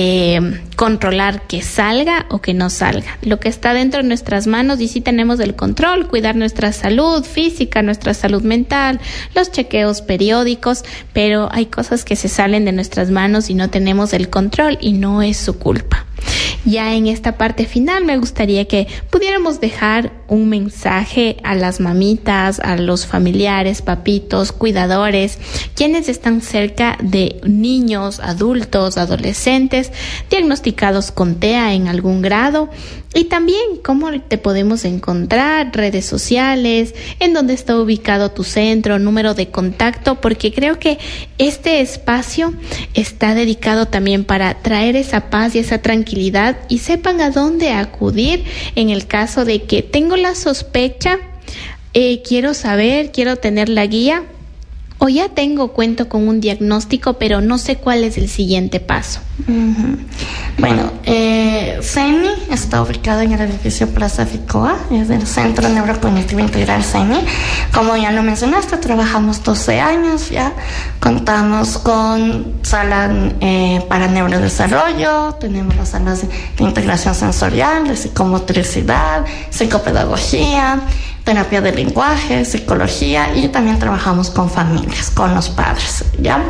Speaker 3: controlar que salga o que no salga. Lo que está dentro de nuestras manos, y sí tenemos el control, cuidar nuestra salud física, nuestra salud mental, los chequeos periódicos, pero hay cosas que se salen de nuestras manos y no tenemos el control, y no es su culpa. Ya en esta parte final me gustaría que pudiéramos dejar un mensaje a las mamitas, a los familiares, papitos, cuidadores, quienes están cerca de niños, adultos, adolescentes diagnosticados con TEA en algún grado, y también cómo te podemos encontrar, redes sociales, en dónde está ubicado tu centro, número de contacto, porque creo que este espacio está dedicado también para traer esa paz y esa tranquilidad, y sepan a dónde acudir en el caso de que tengo la sospecha, quiero saber, quiero tener la guía, o ya cuento con un diagnóstico, pero no sé cuál es el siguiente paso.
Speaker 6: Uh-huh. Bueno, CENI está ubicado en el edificio Plaza Ficoa, es el Centro Neurocognitivo Integral CENI. Como ya lo mencionaste, trabajamos 12 años ya, contamos con sala para neurodesarrollo, tenemos las salas de integración sensorial, de psicomotricidad, psicopedagogía, terapia de lenguaje, psicología, y también trabajamos con familias, con los padres, ¿ya?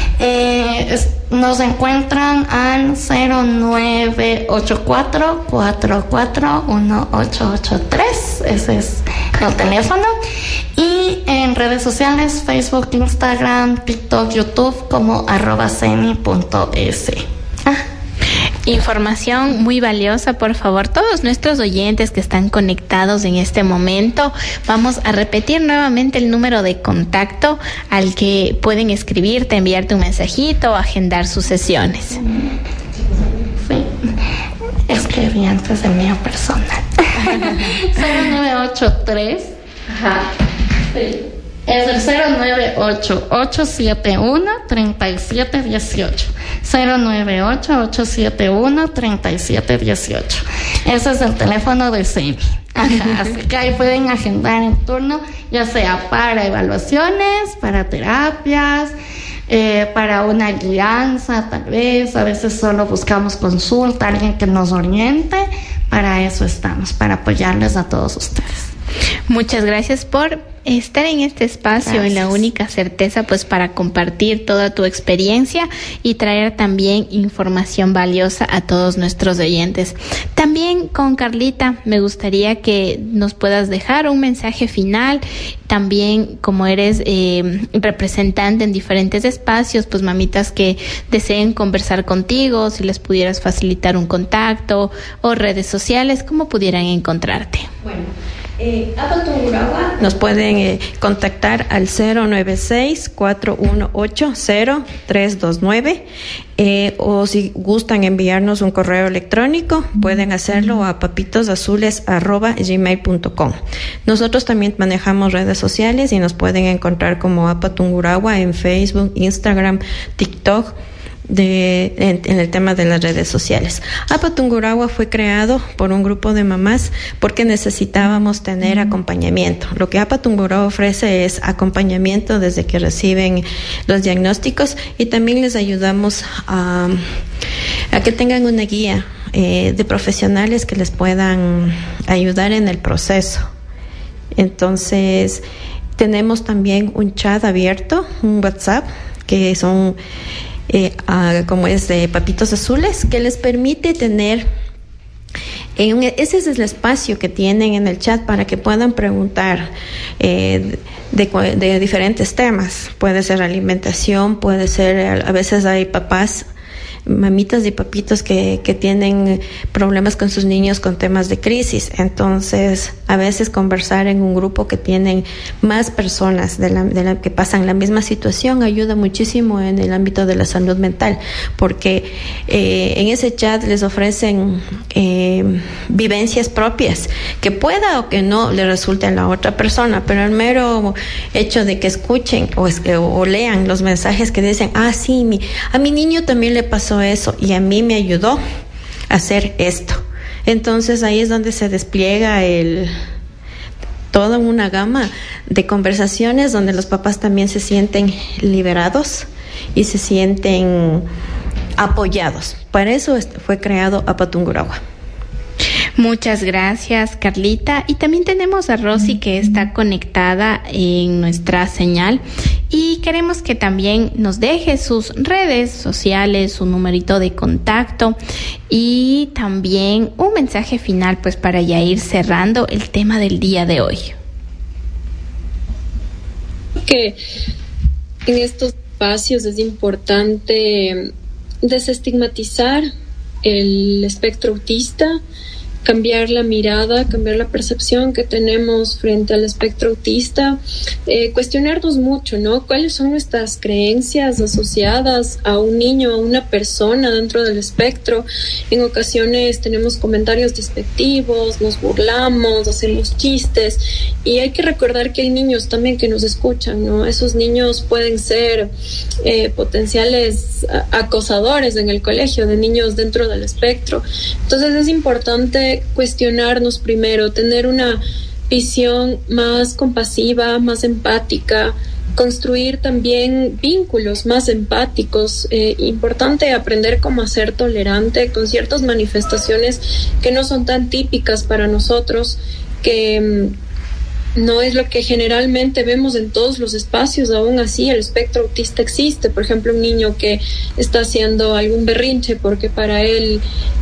Speaker 6: Nos encuentran al 0984-441883, ese es el teléfono, y en redes sociales, Facebook, Instagram, TikTok, YouTube, como @ceni.es.
Speaker 3: Información muy valiosa, por favor, todos nuestros oyentes que están conectados en este momento, vamos a repetir nuevamente el número de contacto al que pueden escribirte, enviarte un mensajito o agendar sus sesiones.
Speaker 6: Sí, escribí antes del mío personal. 0983. Ajá. Sí. Es el 098-871-3718. 098-871-3718. Ese es el teléfono de CENI. Así que ahí pueden agendar en turno, ya sea para evaluaciones, para terapias, para una guianza, tal vez. A veces solo buscamos consulta, alguien que nos oriente. Para eso estamos, para apoyarles a todos ustedes.
Speaker 3: Muchas gracias por estar en este espacio. Gracias. En La Única Certeza, pues para compartir toda tu experiencia y traer también información valiosa a todos nuestros oyentes. También con Carlita me gustaría que nos puedas dejar un mensaje final. También, como eres representante en diferentes espacios, pues mamitas que deseen conversar contigo, si les pudieras facilitar un contacto o redes sociales, ¿cómo pudieran encontrarte?
Speaker 4: Bueno, APA Tungurahua nos pueden contactar al 096-418-0329, o si gustan enviarnos un correo electrónico, pueden hacerlo a papitosazules@gmail.com. Nosotros también manejamos redes sociales y nos pueden encontrar como APA Tungurahua en Facebook, Instagram, TikTok, en el tema de las redes sociales. APA Tungurahua fue creado por un grupo de mamás porque necesitábamos tener acompañamiento. Lo que APA Tungurahua ofrece es acompañamiento desde que reciben los diagnósticos, y también les ayudamos a que tengan una guía de profesionales que les puedan ayudar en el proceso. Entonces, tenemos también un chat abierto, un WhatsApp, que son como es de Papitos Azules, que les permite tener ese es el espacio que tienen en el chat para que puedan preguntar de diferentes temas. Puede ser alimentación, puede ser, a veces hay papás, mamitas y papitos que tienen problemas con sus niños con temas de crisis. Entonces, a veces conversar en un grupo que tienen más personas de la que pasan la misma situación ayuda muchísimo en el ámbito de la salud mental, porque en ese chat les ofrecen vivencias propias que pueda o que no le resulte a la otra persona, pero el mero hecho de que escuchen o lean los mensajes que dicen, sí, a mi niño también le pasó eso y a mí me ayudó a hacer esto. Entonces ahí es donde se despliega toda una gama de conversaciones donde los papás también se sienten liberados y se sienten apoyados. Para eso fue creado Apatungurahua.
Speaker 3: Muchas gracias, Carlita. Y también tenemos a Rosy, que está conectada en nuestra señal, y queremos que también nos deje sus redes sociales, su numerito de contacto y también un mensaje final, pues, para ya ir cerrando el tema del día de hoy.
Speaker 5: Que en estos espacios es importante desestigmatizar el espectro autista, cambiar la mirada, cambiar la percepción que tenemos frente al espectro autista, cuestionarnos mucho, ¿no? ¿Cuáles son nuestras creencias asociadas a un niño, a una persona dentro del espectro? En ocasiones tenemos comentarios despectivos, nos burlamos, hacemos chistes, y hay que recordar que hay niños también que nos escuchan, ¿no? Esos niños pueden ser potenciales acosadores en el colegio de niños dentro del espectro. Entonces es importante cuestionarnos primero, tener una visión más compasiva, más empática, construir también vínculos más empáticos. Importante aprender cómo a ser tolerante con ciertas manifestaciones que no son tan típicas para nosotros, que no es lo que generalmente vemos en todos los espacios. Aún así, el espectro autista existe. Por ejemplo, un niño que está haciendo algún berrinche porque para él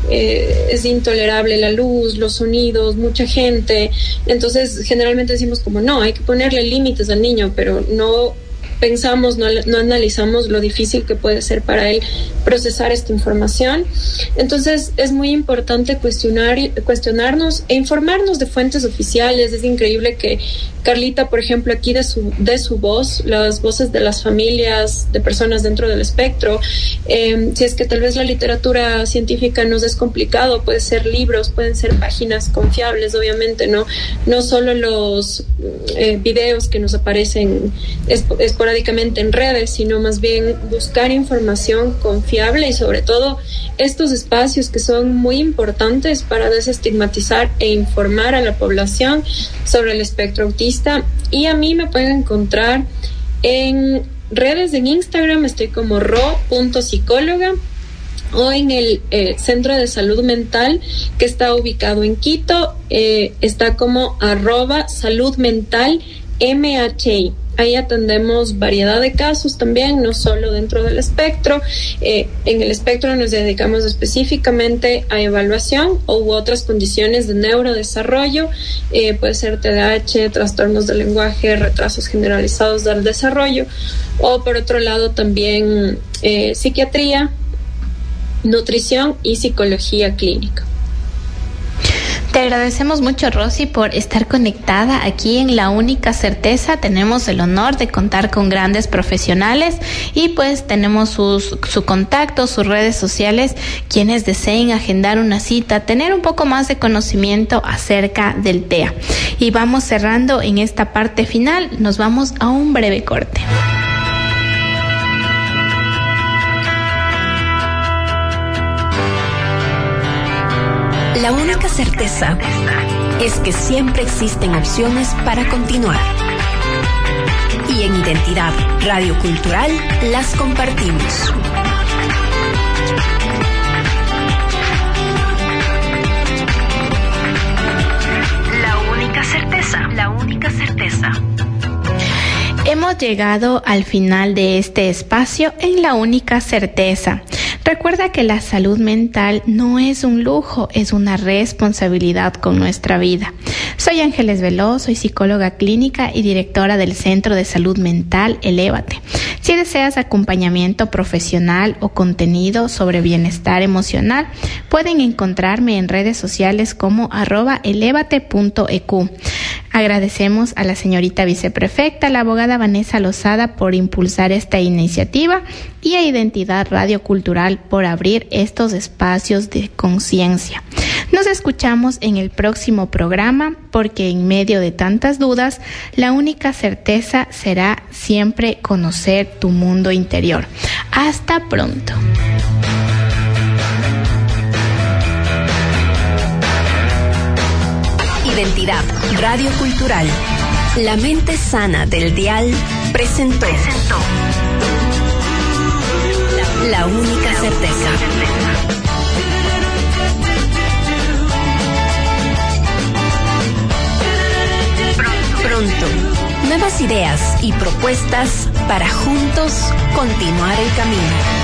Speaker 5: es intolerable la luz, los sonidos, mucha gente. Entonces, generalmente decimos como, no, hay que ponerle límites al niño, pero no pensamos, no analizamos lo difícil que puede ser para él procesar esta información. Entonces es muy importante cuestionarnos e informarnos de fuentes oficiales. Es increíble que Carlita, por ejemplo, aquí de su voz, las voces de las familias, de personas dentro del espectro, si es que tal vez la literatura científica nos es complicado, puede ser libros, pueden ser páginas confiables, obviamente, no solo los videos que nos aparecen esporádicamente en redes, sino más bien buscar información confiable y sobre todo estos espacios que son muy importantes para desestigmatizar e informar a la población sobre el espectro autista. Y a mí me pueden encontrar en redes, en Instagram estoy como ro.psicóloga, o en el Centro de Salud Mental que está ubicado en Quito, está como @saludmentalmhi. Ahí atendemos variedad de casos también, no solo dentro del espectro. En el espectro nos dedicamos específicamente a evaluación u otras condiciones de neurodesarrollo, puede ser TDAH, trastornos del lenguaje, retrasos generalizados del desarrollo, o por otro lado también psiquiatría, nutrición y psicología clínica.
Speaker 3: Te agradecemos mucho, Rosy, por estar conectada aquí en La Única Certeza. Tenemos el honor de contar con grandes profesionales y pues tenemos su contacto, sus redes sociales, quienes deseen agendar una cita, tener un poco más de conocimiento acerca del TEA. Y vamos cerrando en esta parte final, nos vamos a un breve corte.
Speaker 1: La única certeza es que siempre existen opciones para continuar. Y en Identidad Radio Cultural las compartimos.
Speaker 2: La única certeza.
Speaker 3: Hemos llegado al final de este espacio en La Única Certeza. Recuerda que la salud mental no es un lujo, es una responsabilidad con nuestra vida. Soy Ángeles Veloz, soy psicóloga clínica y directora del Centro de Salud Mental Elévate. Si deseas acompañamiento profesional o contenido sobre bienestar emocional, pueden encontrarme en redes sociales como @elevate.eq. Agradecemos a la señorita viceprefecta, la abogada Vanessa Lozada, por impulsar esta iniciativa y a Identidad Radio Cultural por abrir estos espacios de conciencia. Nos escuchamos en el próximo programa, porque en medio de tantas dudas, la única certeza será siempre conocer tu mundo interior. Hasta pronto.
Speaker 1: Identidad Radio Cultural. La mente sana del dial presentó. La única certeza. Pronto, nuevas ideas y propuestas para juntos continuar el camino.